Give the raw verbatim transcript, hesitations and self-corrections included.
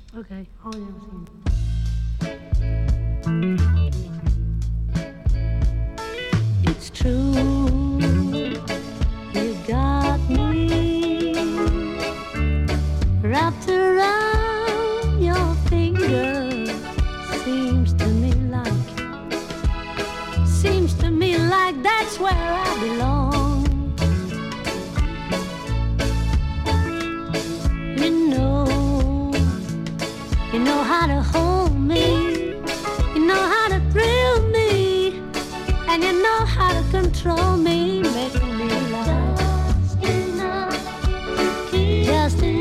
Okay, I'll never seen it. It's true, you got me wrapped around your finger. Seems to me like, seems to me like that's where I belong. You know, you know how to hold me, you know how to thrill me, and you know how to control me, making me like just enough, just enough.